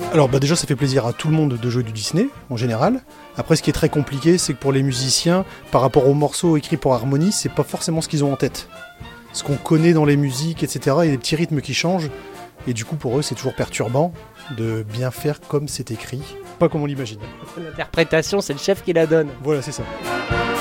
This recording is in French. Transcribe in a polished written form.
Alors déjà ça fait plaisir à tout le monde de jouer du Disney en général. Après ce qui est très compliqué c'est que pour les musiciens, par rapport aux morceaux écrits pour Harmony, c'est pas forcément ce qu'ils ont en tête. Ce qu'on connaît dans les musiques, etc. Il y a des petits rythmes qui changent. Et du coup pour eux c'est toujours perturbant de bien faire comme c'est écrit, pas comme on l'imagine. L'interprétation c'est le chef qui la donne. Voilà c'est ça.